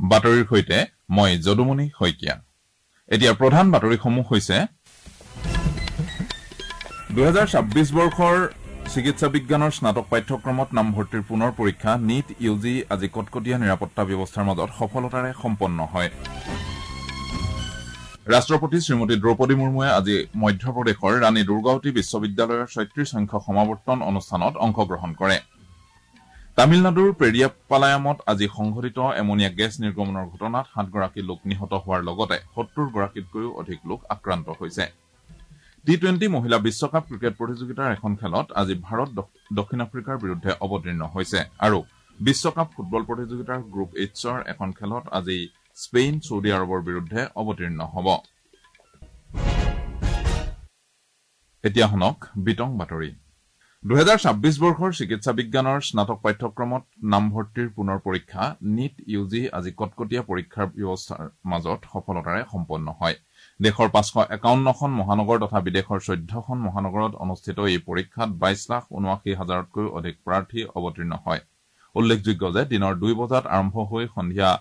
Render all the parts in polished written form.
বাতৰিৰ সৈতে মই যদুমণি শইকীয়া। এতিয়া প্ৰধান বাতৰিসমূহ হৈছে 2026 বৰ্ষৰ চিকিৎসা বিজ্ঞানৰ স্নাতক পাঠ্যক্ৰমত নামভৰ্তিৰ পুনৰ পৰীক্ষা নীট ইউজি আজি কটকটীয়া নিৰাপত্তা ব্যৱস্থাৰ মাজত সফলতাৰে সম্পন্ন হয়। ৰাষ্ট্ৰপতি শ্ৰীমতী দ্ৰৌপদী মুৰ্মুৱে আজি মধ্যপ্ৰদেশৰ ৰাণী দুৰ্গাৱতী বিশ্ববিদ্যালয়ৰ ৩৬ সংখ্যক সমাৱৰ্তন অনুষ্ঠানত অংশগ্ৰহণ কৰে। তামিলনাডুৰ পেৰিয়াপালায়ামত আজি সংঘটিত এমনিয়া গেছ নিৰ্গমনৰ ঘটনাত ৭ গৰাকী লোক নিহত হোৱাৰ লগতে ৭০ গৰাকীতকৈও অধিক লোক আক্ৰান্ত হৈছে। টি-20 মহিলা বিশ্বকাপ ক্ৰিকেট প্ৰতিযোগিতাৰ এখন খেলত আজি ভাৰত দক্ষিণ আফ্ৰিকাৰ বিৰুদ্ধে অৱতীৰ্ণ হৈছে আৰু বিশ্বকাপ ফুটবল প্ৰতিযোগিতাৰ গ্ৰুপ এইচৰ এখন খেলত আজি স্পেইন ছৌদি আৰবৰ বিৰুদ্ধে অৱতীৰ্ণ হ'ব। এতিয়া শুনক বিতং বাতৰি। 2026 বৰ্ষৰ চিকিৎসা বিজ্ঞানৰ স্নাতক পাঠ্যক্ৰমত নামভৰ্তিৰ পুনৰ পৰীক্ষা নীট ইউজি আজি কটকটীয়া পৰীক্ষাৰ ব্যৱস্থাৰ মাজত সফলতাৰে সম্পন্ন হয়। দেশৰ 551খন মহানগৰ তথা বিদেশৰ 14খন মহানগৰত অনুষ্ঠিত এই পৰীক্ষাত 22,79,000তকৈও অধিক প্ৰাৰ্থী অৱতীৰ্ণ হয়। উল্লেখযোগ্য যে দিনৰ 2 বজাত আৰম্ভ হৈ সন্ধিয়া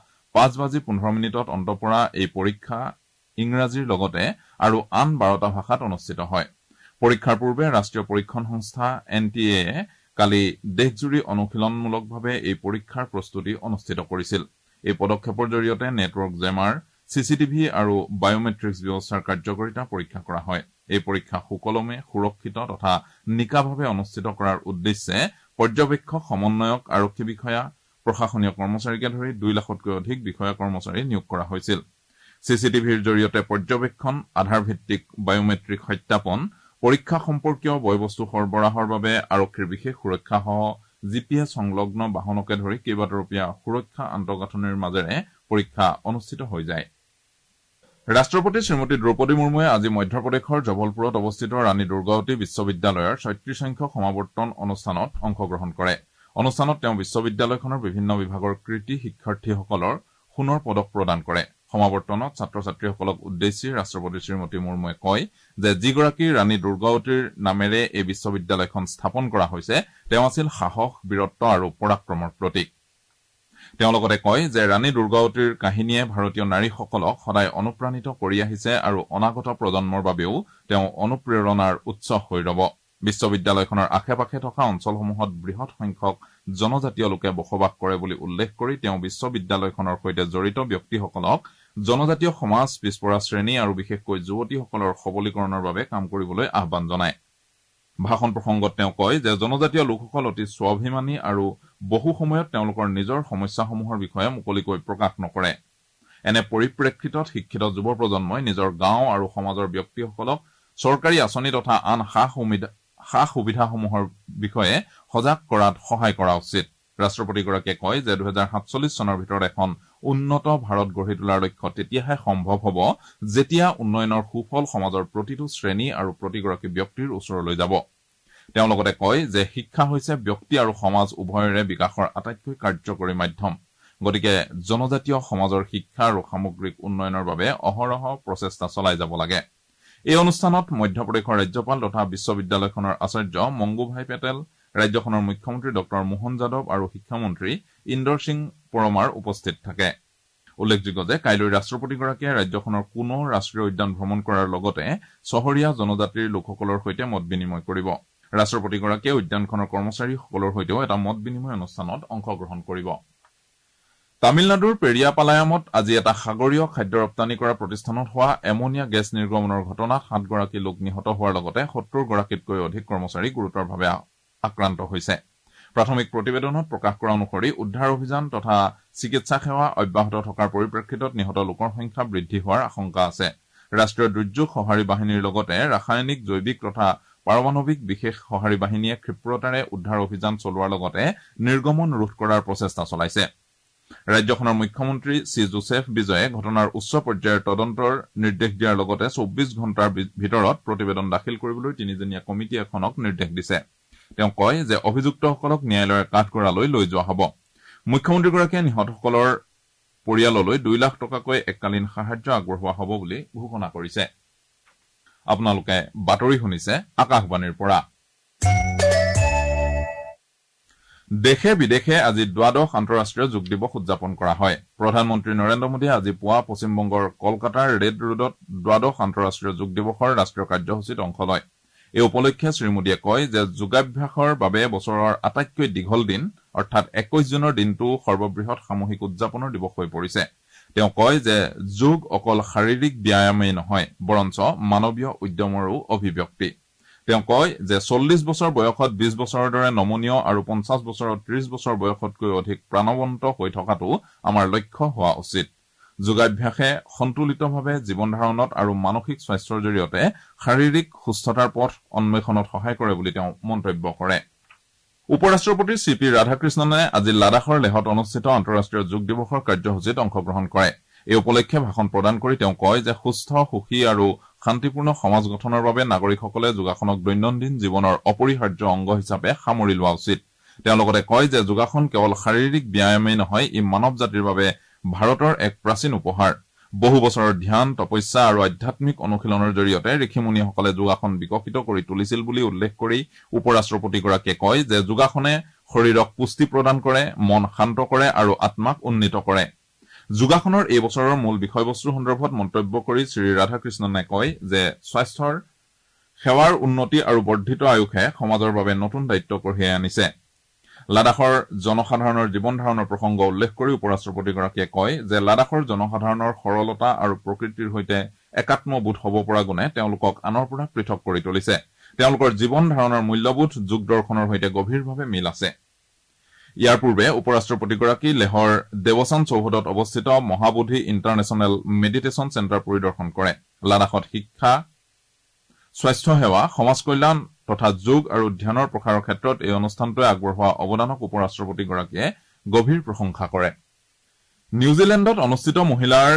5:15 অন্ত পৰা এই পৰীক্ষা ইংৰাজীৰ লগতে আৰু আন 12টা ভাষাত অনুষ্ঠিত হয়। পৰীক্ষাৰ পূৰ্বে ৰাষ্ট্ৰীয় পৰীক্ষণ সংস্থা NTA কালি দেশজুৰি অনুশীলনমূলকভাৱে এই পৰীক্ষাৰ প্ৰস্তুতি অনুষ্ঠিত কৰিছিল। এই পদক্ষেপৰ জৰিয়তে নেটৱৰ্ক জেমাৰ চিচিটিভি আৰু বায়মেট্ৰিক্স ব্যৱস্থাৰ কাৰ্যকাৰিতা পৰীক্ষা কৰা হয়। এই পৰীক্ষা সুকলমে সুৰক্ষিত তথা নিকাভাৱে অনুষ্ঠিত কৰাৰ উদ্দেশ্যে পৰ্যবেক্ষক, সমন্বয়ক, আৰক্ষী বিষয়া, প্ৰশাসনীয় কৰ্মচাৰীকে ধৰি 2 লাখতকৈ অধিক বিষয়া কৰ্মচাৰী নিয়োগ কৰা হৈছিল। চিচিটিভিৰ জৰিয়তে পৰ্যবেক্ষণ, আধাৰভিত্তিক বায়মেট্ৰিক সত্যাপন, পৰীক্ষা সম্পৰ্কীয় বয়বস্তু সৰবৰাহৰ বাবে আৰক্ষীৰ বিশেষ সুৰক্ষাসহ GPS সংলগ্ন বাহনকে ধৰি কেইবাতৰপীয়া সুৰক্ষা আন্তঃগাঁথনিৰ মাজেৰে পৰীক্ষা অনুষ্ঠিত হৈ যায়। ৰাষ্ট্ৰপতি শ্ৰীমতী দ্ৰৌপদী মুৰ্মুৱে আজি মধ্যপ্ৰদেশৰ জবলপুৰত অৱস্থিত ৰাণী দুৰ্গাৱতী বিশ্ববিদ্যালয়ৰ ৩৬ সংখ্যক সমাৱৰ্তন অনুষ্ঠানত অংশগ্ৰহণ কৰে। অনুষ্ঠানত তেওঁ বিশ্ববিদ্যালয়খনৰ বিভিন্ন বিভাগৰ কৃতী শিক্ষাৰ্থীসকলৰ সোণৰ পদক প্ৰদান কৰে। সমাৱৰ্তনত ছাত্ৰ-ছাত্ৰীসকলক উদ্দেশ্যি ৰাষ্ট্ৰপতি শ্ৰীমতী মুৰ্মুৱে কয় যে যিগৰাকী ৰাণী দুৰ্গাৱতীৰ নামেৰে এই বিশ্ববিদ্যালয়খন স্থাপন কৰা হৈছে তেওঁ আছিল সাহস, বীৰত্ব আৰু পৰাক্ৰমৰ প্ৰতীক। তেওঁ লগতে কয় যে ৰাণী দুৰ্গাৱতীৰ কাহিনীয়ে ভাৰতীয় নাৰীসকলক সদায় অনুপ্ৰাণিত কৰি আহিছে আৰু অনাগত প্ৰজন্মৰ বাবেও তেওঁ অনুপ্ৰেৰণাৰ উৎস হৈ ৰব। বিশ্ববিদ্যালয়খনৰ আশে-পাশে থকা অঞ্চলসমূহত বৃহৎ সংখ্যক জনজাতীয় লোকে বসবাস কৰে বুলি উল্লেখ কৰি তেওঁ বিশ্ববিদ্যালয়খনৰ সৈতে জড়িত ব্যক্তিসকলক জনজাতীয় সমাজ, পিছপৰা শ্ৰেণী আৰু বিশেষকৈ যুৱতীসকলৰ সবলীকৰণৰ বাবে কাম কৰিবলৈ আহ্বান জনায়। ভাষণ প্ৰসংগত তেওঁ কয় যে জনজাতীয় লোকসকল অতি স্বাভিমানী আৰু বহু সময়ত তেওঁলোকৰ নিজৰ সমস্যাসমূহৰ বিষয়ে মুকলিকৈ প্ৰকাশ নকৰে। এনে পৰিপ্ৰেক্ষিতত শিক্ষিত যুৱ প্ৰজন্মই নিজৰ গাঁও আৰু সমাজৰ ব্যক্তিসকলক চৰকাৰী আঁচনি তথা আন সা-সুবিধাসমূহৰ বিষয়ে সজাগ কৰাত সহায় কৰা উচিত। ৰাষ্ট্ৰপতিগৰাকীয়ে কয় যে 2047 চনৰ ভিতৰত এখন উন্নত ভাৰত গঢ়ি তোলাৰ লক্ষ্য তেতিয়াহে সম্ভৱ হ'ব যেতিয়া উন্নয়নৰ সুফল সমাজৰ প্ৰতিটো শ্ৰেণী আৰু প্ৰতিগৰাকী ব্যক্তিৰ ওচৰলৈ যাব। তেওঁ লগতে কয় যে শিক্ষা হৈছে ব্যক্তি আৰু সমাজ উভয়ৰে বিকাশৰ আটাইতকৈ কাৰ্যকৰী মাধ্যম। গতিকে জনজাতীয় সমাজৰ শিক্ষা আৰু সামগ্ৰিক উন্নয়নৰ বাবে অহৰহ প্ৰচেষ্টা চলাই যাব লাগে। এই অনুষ্ঠানত মধ্যপ্ৰদেশৰ ৰাজ্যপাল তথা বিশ্ববিদ্যালয়খনৰ আচাৰ্য মংগুভাই পেটেল, ৰাজ্যখনৰ মুখ্যমন্ত্ৰী ডঃ মোহন যাদৱ আৰু শিক্ষামন্ত্ৰী ইন্দৰ সিং পৰমাৰ উপস্থিত থাকে। উল্লেখযোগ্য যে কাইলৈ ৰাষ্ট্ৰপতিগৰাকীয়ে ৰাজ্যখনৰ কোনো ৰাষ্ট্ৰীয় উদ্যান ভ্ৰমণ কৰাৰ লগতে চহৰীয়া জনজাতিৰ লোকসকলৰ সৈতে মত বিনিময় কৰিব। ৰাষ্ট্ৰপতিগৰাকীয়ে উদ্যানখনৰ কৰ্মচাৰীসকলৰ সৈতেও এটা মত বিনিময় অনুষ্ঠানত অংশগ্ৰহণ কৰিব। তামিলনাডুৰ পেৰিয়াপালায়ামত আজি এটা সাগৰীয় খাদ্য ৰপ্তানি কৰা প্ৰতিষ্ঠানত হোৱা এমনিয়া গেছ নিৰ্গমনৰ ঘটনাত 7 গৰাকী লোক নিহত হোৱাৰ লগতে ৭০ গৰাকীতকৈ অধিক কৰ্মচাৰী গুৰুতৰভাৱে আক্ৰান্ত হৈছে। প্ৰাথমিক প্ৰতিবেদনত প্ৰকাশ কৰা অনুসৰি উদ্ধাৰ অভিযান তথা চিকিৎসা সেৱা অব্যাহত থকাৰ পৰিপ্ৰেক্ষিতত নিহত লোকৰ সংখ্যা বৃদ্ধি হোৱাৰ আশংকা আছে। ৰাষ্ট্ৰীয় দুৰ্যোগ সঁহাৰি বাহিনীৰ লগতে ৰাসায়নিক, জৈৱিক তথা পাৰমাণৱিক বিশেষ সঁহাৰি বাহিনীয়ে ক্ষিপ্ৰতাৰে উদ্ধাৰ অভিযান চলোৱাৰ লগতে নিৰ্গমন ৰোধ কৰাৰ প্ৰচেষ্টা চলাইছে। ৰাজ্যখনৰ মুখ্যমন্ত্ৰী চি জোচেফ বিজয়ে ঘটনাৰ উচ্চ পৰ্যায়ৰ তদন্তৰ নিৰ্দেশ দিয়াৰ লগতে 24 ঘণ্টাৰ ভিতৰত প্ৰতিবেদন দাখিল কৰিবলৈ 3জনীয়া কমিটি এখনক নিৰ্দেশ দিছে। তেওঁ কয় যে অভিযুক্তসকলক ন্যায়ালয়ৰ কাঠগড়ালৈ লৈ যোৱা হ'ব। মুখ্যমন্ত্ৰীগৰাকীয়ে নিহতসকলৰ পৰিয়াললৈ 2 লাখ টকাকৈ এককালীন সাহায্য আগবঢ়োৱা হ'ব বুলি ঘোষণা কৰিছে। আপোনালোকে বাতৰি শুনিছে আকাশবাণীৰ পৰা। দেশে বিদেশে আজি দ্বাদশ আন্তঃৰাষ্ট্ৰীয় যোগ দিৱস উদযাপন কৰা হয় প্ৰধানমন্ত্ৰী নৰেন্দ্ৰ মোদীয়ে আজি পুৱা পশ্চিমবংগৰ কলকাতাৰ ৰেড ৰোডত দ্বাদশ আন্তঃৰাষ্ট্ৰীয় যোগ দিৱসৰ ৰাষ্ট্ৰীয় কাৰ্যসূচীত অংশ লয় এই উপলক্ষে শ্ৰীমোদীয়ে কয় যে যোগাভ্যাসৰ বাবে বছৰৰ আটাইতকৈ দীঘল দিন অৰ্থাৎ 21 জুনৰ দিনটো সৰ্ববৃহৎ সামূহিক উদযাপনৰ দিৱস হৈ পৰিছে তেওঁ কয় যে যোগ অকল শাৰীৰিক ব্যায়ামেই নহয় বৰঞ্চ মানৱীয় উদ্যমৰো অভিব্যক্তি তেওঁ কয় যে 40 বছৰ বয়সত 20 বছৰৰ দৰে নমনীয় আৰু 50 বছৰত 30 বছৰ বয়সতকৈ অধিক প্ৰাণৱন্ত হৈ থকাটো আমাৰ লক্ষ্য হোৱা উচিত যোগাভ্যাসে সন্তুলিতভাৱে জীৱন ধাৰণত আৰু মানসিক স্বাস্থ্যৰ জৰিয়তে শাৰীৰিক সুস্থতাৰ পথ অন্বেষণত সহায় কৰে বুলি তেওঁ মন্তব্য কৰে উপৰাষ্ট্ৰপতি চিপি ৰাধাকৃষ্ণনে আজি লাডাখৰ লেহত অনুষ্ঠিত আন্তঃৰাষ্ট্ৰীয় যোগ দিৱসৰ কাৰ্যসূচীত অংশগ্ৰহণ কৰে এই উপলক্ষে ভাষণ প্ৰদান কৰি তেওঁ কয় যে সুস্থ সুখী আৰু শান্তিপূৰ্ণ সমাজ গঠনৰ বাবে নাগৰিকসকলে যোগাসনক দৈনন্দিন জীৱনৰ অপৰিহাৰ্য অংগ হিচাপে সামৰি লোৱা উচিত তেওঁ লগতে কয় যে যোগাসন কেৱল শাৰীৰিক ব্যায়ামেই নহয় ই মানৱ জাতিৰ বাবে ভাৰতৰ এক প্ৰাচীন উপহাৰ বহু বছৰৰ ধ্যান তপস্যা আৰু আধ্যাত্মিক অনুশীলনৰ জৰিয়তে ঋষিমুনিসকলে যোগাসন বিকশিত কৰি তুলিছিল বুলি উল্লেখ কৰি উপৰাষ্ট্ৰপতিগৰাকীয়ে কয় যে যোগাসনে শৰীৰক পুষ্টি প্ৰদান কৰে মন শান্ত কৰে আৰু আত্মাক উন্নীত কৰে যোগাসনৰ এই বছৰৰ মূল বিষয়বস্তু সন্দৰ্ভত মন্তব্য কৰি শ্ৰী ৰাধাকৃষ্ণনে কয় যে স্বাস্থ্যৰ সেৱাৰ উন্নতি আৰু বৰ্ধিত আয়ুষে সমাজৰ বাবে নতুন দায়িত্ব কঢ়িয়াই আনিছে লাডাখৰ জনসাধাৰণৰ জীৱন ধাৰণৰ প্ৰসংগ উল্লেখ কৰি উপৰাষ্ট্ৰপতিগৰাকীয়ে কয় যে লাডাখৰ জনসাধাৰণৰ সৰলতা আৰু প্ৰকৃতিৰ সৈতে একাত্মবোধ হ'ব পৰা গুণে তেওঁলোকক আনৰ পৰা পৃথক কৰি তুলিছে তেওঁলোকৰ জীৱন ধাৰণৰ মূল্যবোধ যোগ দৰ্শনৰ সৈতে গভীৰভাৱে মিল আছে ইয়াৰ পূৰ্বে উপৰাষ্ট্ৰপতিগৰাকী লেহৰ দেৱচান চৌহদত অৱস্থিত মহাবোধি ইণ্টাৰনেশ্যনেল মেডিটেশ্যন চেণ্টাৰ পৰিদৰ্শন কৰে লাডাখত শিক্ষা স্বাস্থ্য সেৱা সমাজ কল্যাণ তথা যোগ আৰু ধ্যানৰ প্ৰসাৰৰ ক্ষেত্ৰত এই অনুষ্ঠানটোৱে আগবঢ়োৱা অৱদানক উপৰাষ্ট্ৰপতিগৰাকীয়ে গভীৰ প্ৰশংসা কৰে নিউজিলেণ্ডত অনুষ্ঠিত মহিলাৰ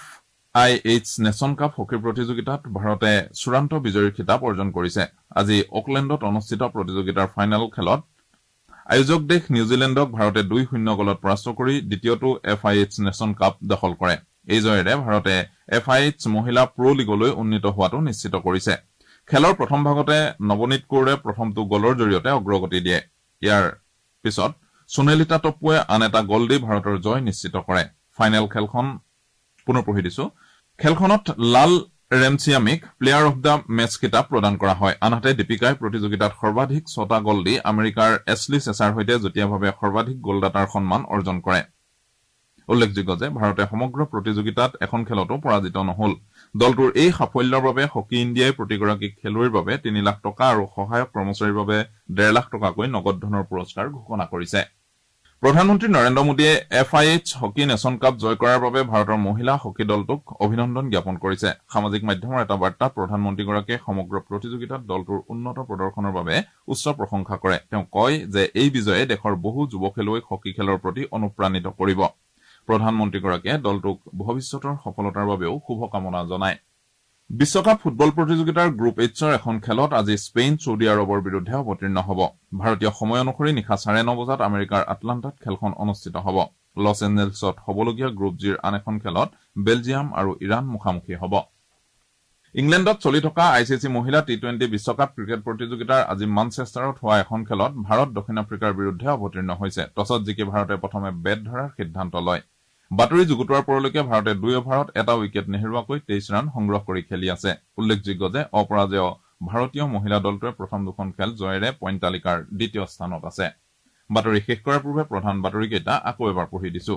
FIH নেশ্যন কাপ হকী প্ৰতিযোগিতাত ভাৰতে চূড়ান্ত বিজয়ীৰ খিতাপ অৰ্জন কৰিছে আজি অকলেণ্ডত অনুষ্ঠিত প্ৰতিযোগিতাৰ ফাইনেল খেলত আয়োজক দেশ নিউজিলেণ্ডক ভাৰতে 2-0 গলত পৰাস্ত কৰি দ্বিতীয়টো FIH নেশ্যন কাপ দখল কৰে এই জয়েৰে ভাৰতে FIH মহিলা প্ৰ লীগলৈ উন্নীত হোৱাটো নিশ্চিত কৰিছে খেলৰ প্ৰথম ভাগতে নৱনীত কৌৰে প্ৰথমটো গলৰ জৰিয়তে অগ্ৰগতি দিয়ে ইয়াৰ পিছত সুনেলিতা টপ্পুৱে আন এটা গল দি ভাৰতৰ জয় নিশ্চিত কৰে ফাইনেল খেলখন পুনৰ পঢ়ি দিছো খেলখনত লাল ৰেমচিয়ামিক প্লেয়াৰ অফ দ্য মেচ খিতাপ প্ৰদান কৰা হয় আনহাতে দীপিকাই প্ৰতিযোগিতাত সৰ্বাধিক 6টা গল দি আমেৰিকাৰ এছলি চেছাৰ সৈতে যুটীয়াভাৱে সৰ্বাধিক গলদাতাৰ সন্মান অৰ্জন কৰে উল্লেখযোগ্য যে ভাৰতে সমগ্ৰ প্ৰতিযোগিতাত এখন খেলতো পৰাজিত নহল দলটোৰ এই সাফল্যৰ বাবে হকী ইণ্ডিয়াই প্ৰতিগৰাকী খেলুৱৈৰ বাবে 3 লাখ টকা আৰু সহায়ক কৰ্মচাৰীৰ বাবে 1.5 লাখ টকাকৈ নগদ ধনৰ পুৰস্কাৰ ঘোষণা কৰিছে প্ৰধানমন্ত্ৰী নৰেন্দ্ৰ মোদীয়ে FIH হকী নেশ্যন কাপ জয় কৰাৰ বাবে ভাৰতৰ মহিলা হকী দলটোক অভিনন্দন জ্ঞাপন কৰিছে সামাজিক মাধ্যমৰ এটা বাৰ্তাত প্ৰধানমন্ত্ৰীগৰাকীয়ে সমগ্ৰ প্ৰতিযোগিতাত দলটোৰ উন্নত প্ৰদৰ্শনৰ বাবে উচ্চ প্ৰশংসা কৰে তেওঁ কয় যে এই বিজয়ে দেশৰ বহু যুৱ খেলুৱৈক হকী খেলৰ প্ৰতি অনুপ্ৰাণিত কৰিব প্ৰধানমন্ত্ৰীগৰাকীয়ে দলটোক ভৱিষ্যতৰ সফলতাৰ বাবেও শুভকামনা জনায় বিশ্বকাপ ফুটবল প্ৰতিযোগিতাৰ গ্ৰুপ Hৰ এখন খেলত আজি স্পেইন সৌদি আৰবৰ বিৰুদ্ধে অৱতীৰ্ণ হ'ব ভাৰতীয় সময় অনুসৰি নিশা 9:30 বজাত আমেৰিকাৰ আটলাণ্টাত খেলখন অনুষ্ঠিত হ'ব লছ এঞ্জেলছত হ'বলগীয়া গ্ৰুপ Gৰ আন এখন খেলত বেলজিয়াম আৰু ইৰাণ মুখামুখি হ'ব ইংলেণ্ডত চলি থকা ICC মহিলা T20 বিশ্বকাপ ক্ৰিকেট প্ৰতিযোগিতাৰ আজি মানচেষ্টাৰত হোৱা এখন খেলত ভাৰত দক্ষিণ আফ্ৰিকাৰ বিৰুদ্ধে অৱতীৰ্ণ হৈছে টছত জিকি ভাৰতে প্ৰথমে বেট ধৰাৰ সিদ্ধান্ত লয় বাতৰি যুগুতোৱাৰ পৰলৈকে ভাৰতে 2 অভাৰত এটা উইকেট নেহেৰুৱাকৈ 23 ৰান সংগ্ৰহ কৰি খেলি আছে উল্লেখযোগ্য যে অপৰাজেয় ভাৰতীয় মহিলা দলটোৱে প্ৰথম দুখন খেল জয়েৰে পইণ্ট তালিকাৰ দ্বিতীয় স্থানত আছে বাতৰি শেষ কৰাৰ পূৰ্বে প্ৰধান বাতৰিকেইটা আকৌ এবাৰ পঢ়ি দিছো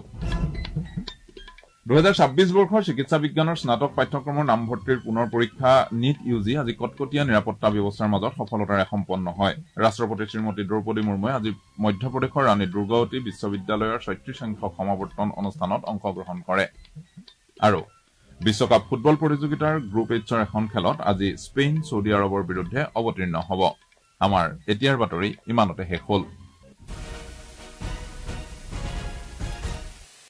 2026 বৰ্ষৰ চিকিৎসা বিজ্ঞানৰ স্নাতক পাঠ্যক্ৰমৰ নামভৰ্তিৰ পুনৰ পৰীক্ষা NEET UG আজি কটকটীয়া নিৰাপত্তা ব্যৱস্থাৰ মাজত সফলতাৰে সম্পন্ন হয় ৰাষ্ট্ৰপতি শ্ৰীমতী দ্ৰৌপদী মুৰ্মুৱে আজি মধ্যপ্ৰদেশৰ ৰাণী দুৰ্গাৱতী বিশ্ববিদ্যালয়ৰ 36 সংখ্যক সমাৱৰ্তন অনুষ্ঠানত অংশগ্ৰহণ কৰে আৰু বিশ্বকাপ ফুটবল প্ৰতিযোগিতাৰ গ্ৰুপ Hৰ এখন খেলত আজি স্পেইন সৌদি আৰবৰ বিৰুদ্ধে অৱতীৰ্ণ হ'ব আমাৰ এতিয়াৰ বাতৰি ইমানতে শেষ হ'ল